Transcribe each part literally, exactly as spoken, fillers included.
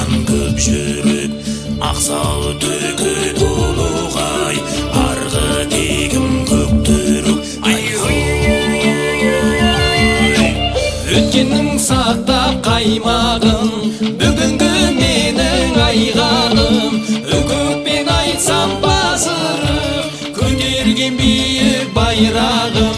қалған көп жүрек, ақсау төке толуғай, арғы тегім көк түрік. Өткеннің сақтап қаймағын, бүгінгі менің айғағым. Үкітпен айтсам басырық, көтерген биік байрағым.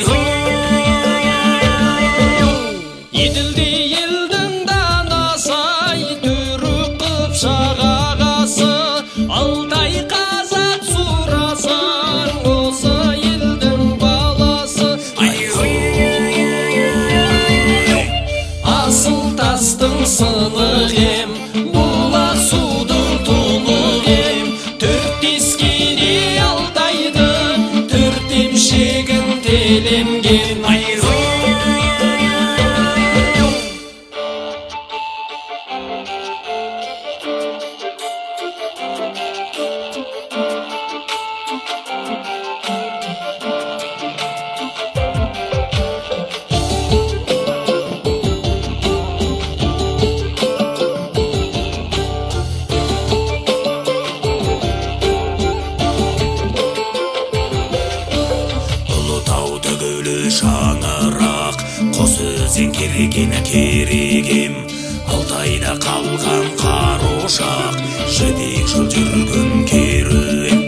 Еділде елдің данасай, түрік қыпшақ ағасы. Алтай қазақ сұрасаң, осы елдің баласы. Асыл тастың сынық ем, бұлақ судың тұнық ем. Төрт тескене Алтайды, төрт емшегін теленген. Шаңырақ, қос өзен кереген керегем, Алтайда қалған қар ошақ, жібек жол жүрген керуен.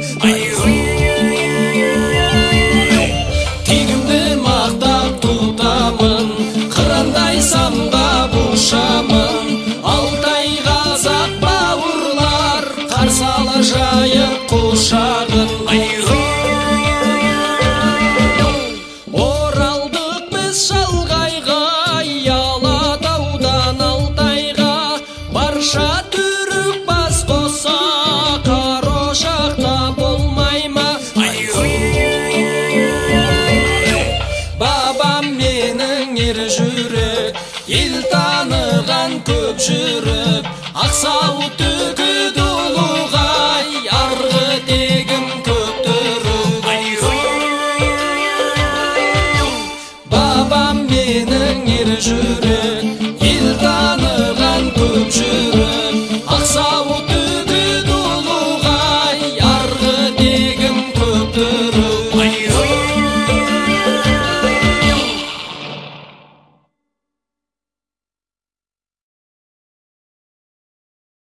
Тегімді мақтап тұтамын, қырандай самғап ұшамын. Алтай қазақ бауырлар, қарсы алар жайып құшағын. Барша түрік бас қоса, қар ошақта болмай ма? Бабам менің ер жүрек, ел таныған көп жүрек, ақсау